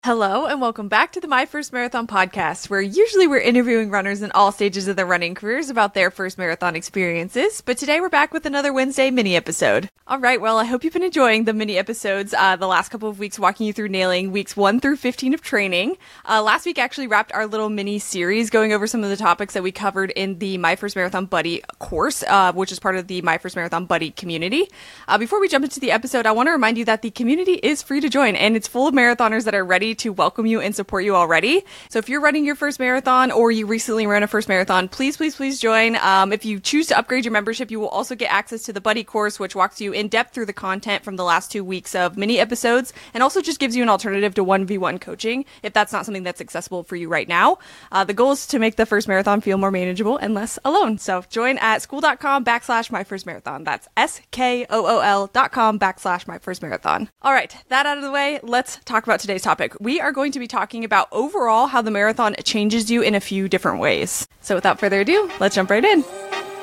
Hello and welcome back to the My First Marathon podcast, where usually we're interviewing runners in all stages of their running careers about their first marathon experiences, but today we're back with another Wednesday mini episode. All right, well, I hope you've been enjoying the mini episodes the last couple of weeks, walking you through nailing weeks 1 through 15 of training. Last week actually wrapped our little mini series going over some of the topics that we covered in the My First Marathon Buddy course, which is part of the My First Marathon Buddy community. Before we jump into the episode, I want to remind you that the community is free to join, and it's full of marathoners that are ready to welcome you and support you already. So if you're running your first marathon or you recently ran a first marathon, please join. If you choose to upgrade your membership, you will also get access to the Buddy course, which walks you in depth through the content from the last 2 weeks of mini episodes and also just gives you an alternative to 1v1 coaching if that's not something that's accessible for you right now. The goal is to make the first marathon feel more manageable and less alone. So join at school.com/myfirstmarathon. That's SKOOL.com/myfirstmarathon. All right, that out of the way, let's talk about today's topic. We are going to be talking about overall how the marathon changes you in a few different ways. So without further ado, let's jump right in.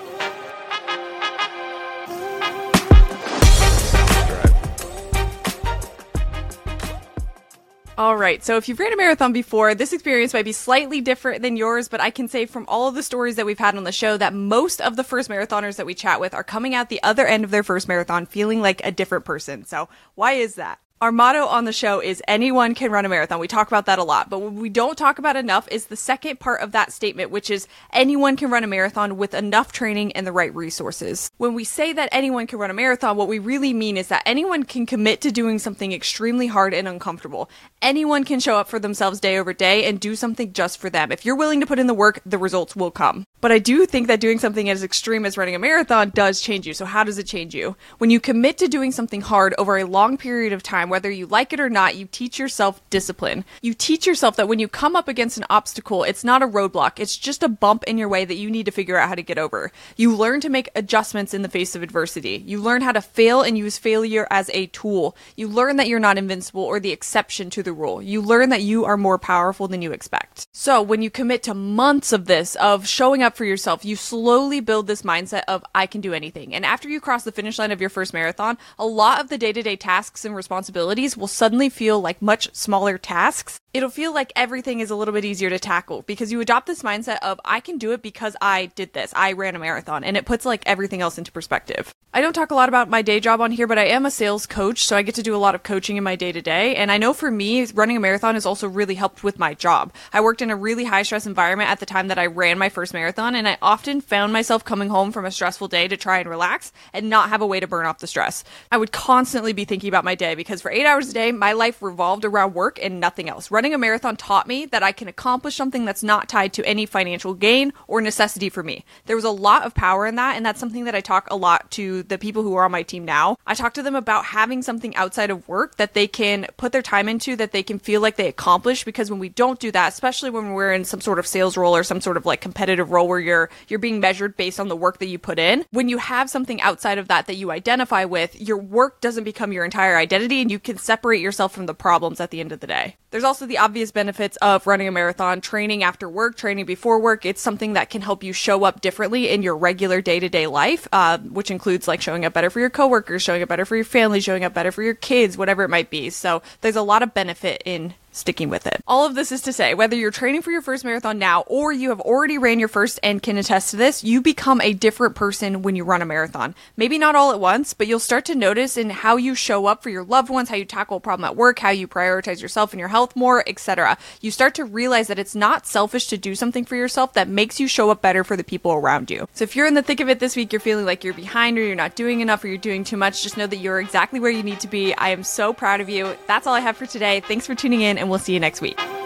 All right, so if you've ran a marathon before, this experience might be slightly different than yours, but I can say from all of the stories that we've had on the show that most of the first marathoners that we chat with are coming out the other end of their first marathon feeling like a different person. So why is that? Our motto on the show is anyone can run a marathon. We talk about that a lot, but what we don't talk about enough is the second part of that statement, which is anyone can run a marathon with enough training and the right resources. When we say that anyone can run a marathon, what we really mean is that anyone can commit to doing something extremely hard and uncomfortable. Anyone can show up for themselves day over day and do something just for them. If you're willing to put in the work, the results will come. But I do think that doing something as extreme as running a marathon does change you. So how does it change you? When you commit to doing something hard over a long period of time, whether you like it or not, you teach yourself discipline. You teach yourself that when you come up against an obstacle, it's not a roadblock. It's just a bump in your way that you need to figure out how to get over. You learn to make adjustments in the face of adversity. You learn how to fail and use failure as a tool. You learn that you're not invincible or the exception to the rule. You learn that you are more powerful than you expect. So when you commit to months of this, of showing up for yourself, you slowly build this mindset of I can do anything. And after you cross the finish line of your first marathon, a lot of the day-to-day tasks and responsibilities will suddenly feel like much smaller tasks. It'll feel like everything is a little bit easier to tackle because you adopt this mindset of I can do it because I did this. I ran a marathon, and it puts like everything else into perspective. I don't talk a lot about my day job on here, but I am a sales coach, so I get to do a lot of coaching in my day-to-day. And I know for me, running a marathon has also really helped with my job. I worked in a really high-stress environment at the time that I ran my first marathon, and I often found myself coming home from a stressful day to try and relax and not have a way to burn off the stress. I would constantly be thinking about my day because for 8 hours a day, my life revolved around work and nothing else. Running a marathon taught me that I can accomplish something that's not tied to any financial gain or necessity for me. There was a lot of power in that, and that's something that I talk a lot to the people who are on my team now. I talk to them about having something outside of work that they can put their time into, that they can feel like they accomplish, because when we don't do that, especially when we're in some sort of sales role or some sort of like competitive role where you're being measured based on the work that you put in, when you have something outside of that you identify with, your work doesn't become your entire identity and you can separate yourself from the problems at the end of the day. There's also the obvious benefits of running a marathon, training after work, training before work. It's something that can help you show up differently in your regular day-to-day life, which includes like showing up better for your coworkers, showing up better for your family, showing up better for your kids, whatever it might be. So there's a lot of benefit in sticking with it. All of this is to say, whether you're training for your first marathon now or you have already ran your first and can attest to this, you become a different person when you run a marathon. Maybe not all at once, but you'll start to notice in how you show up for your loved ones, how you tackle a problem at work, how you prioritize yourself and your health more, etc. You start to realize that it's not selfish to do something for yourself that makes you show up better for the people around you. So if you're in the thick of it this week, you're feeling like you're behind or you're not doing enough or you're doing too much, just know that you're exactly where you need to be. I am so proud of you. That's all I have for today. Thanks for tuning in, and we'll see you next week.